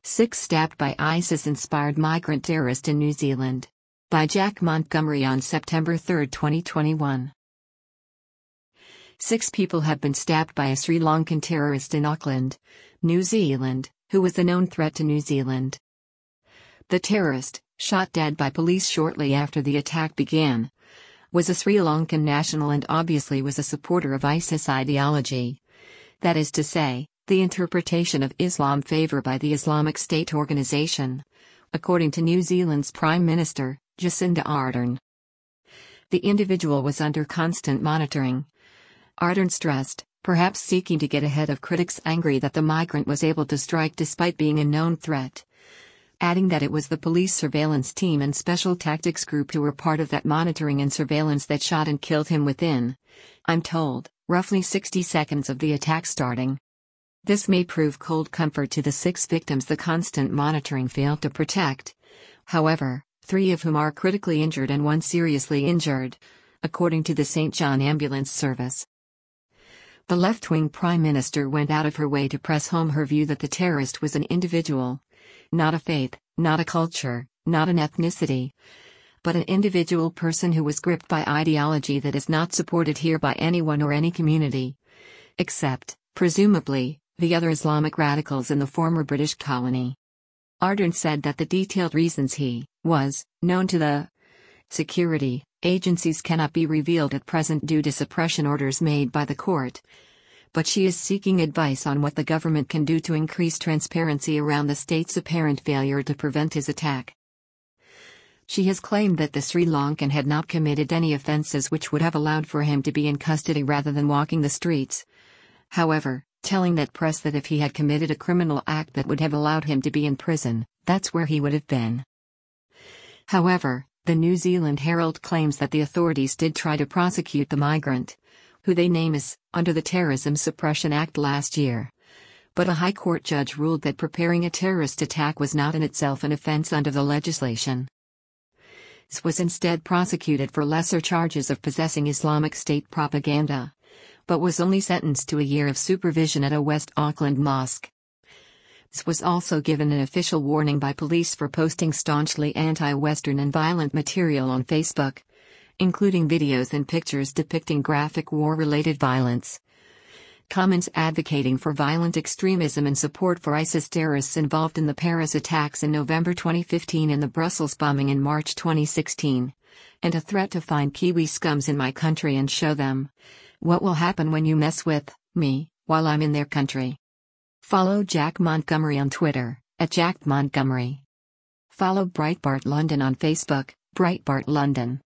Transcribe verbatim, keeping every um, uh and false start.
Six stabbed by ISIS-inspired migrant terrorist in New Zealand. By Jack Montgomery on September third, twenty twenty-one. Six people have been stabbed by a Sri Lankan terrorist in Auckland, New Zealand, who was a known threat to New Zealand. The terrorist, shot dead by police shortly after the attack began, was a Sri Lankan national and obviously was a supporter of ISIS ideology. That is to say, the interpretation of Islam favor by the Islamic State organization, according to New Zealand's Prime Minister, Jacinda Ardern. The individual was under constant monitoring. Ardern stressed, perhaps seeking to get ahead of critics angry that the migrant was able to strike despite being a known threat, adding that it was the police surveillance team and special tactics group who were part of that monitoring and surveillance that shot and killed him within, I'm told, roughly sixty seconds of the attack starting. This may prove cold comfort to the six victims the constant monitoring failed to protect. However, three of whom are critically injured and one seriously injured, according to the Saint John Ambulance Service. The left-wing Prime Minister went out of her way to press home her view that the terrorist was an individual, not a faith, not a culture, not an ethnicity, but an individual person who was gripped by ideology that is not supported here by anyone or any community, except, presumably, the other Islamic radicals in the former British colony. Ardern said that the detailed reasons he was known to the security agencies cannot be revealed at present due to suppression orders made by the court, but she is seeking advice on what the government can do to increase transparency around the state's apparent failure to prevent his attack. She has claimed that the Sri Lankan had not committed any offences which would have allowed for him to be in custody rather than walking the streets. However, telling that press that if he had committed a criminal act that would have allowed him to be in prison, that's where he would have been. However, the New Zealand Herald claims that the authorities did try to prosecute the migrant, who they name as, under the Terrorism Suppression Act last year. But a High Court judge ruled that preparing a terrorist attack was not in itself an offence under the legislation. This was instead prosecuted for lesser charges of possessing Islamic State propaganda, but was only sentenced to a year of supervision at a West Auckland mosque. This was also given an official warning by police for posting staunchly anti-Western and violent material on Facebook, including videos and pictures depicting graphic war-related violence. Comments advocating for violent extremism and support for ISIS terrorists involved in the Paris attacks in November twenty fifteen and the Brussels bombing in March twenty sixteen, and a threat to find Kiwi scums in my country and show them what will happen when you mess with me while I'm in their country. Follow Jack Montgomery on Twitter, at Jack Montgomery. Follow Breitbart London on Facebook, Breitbart London.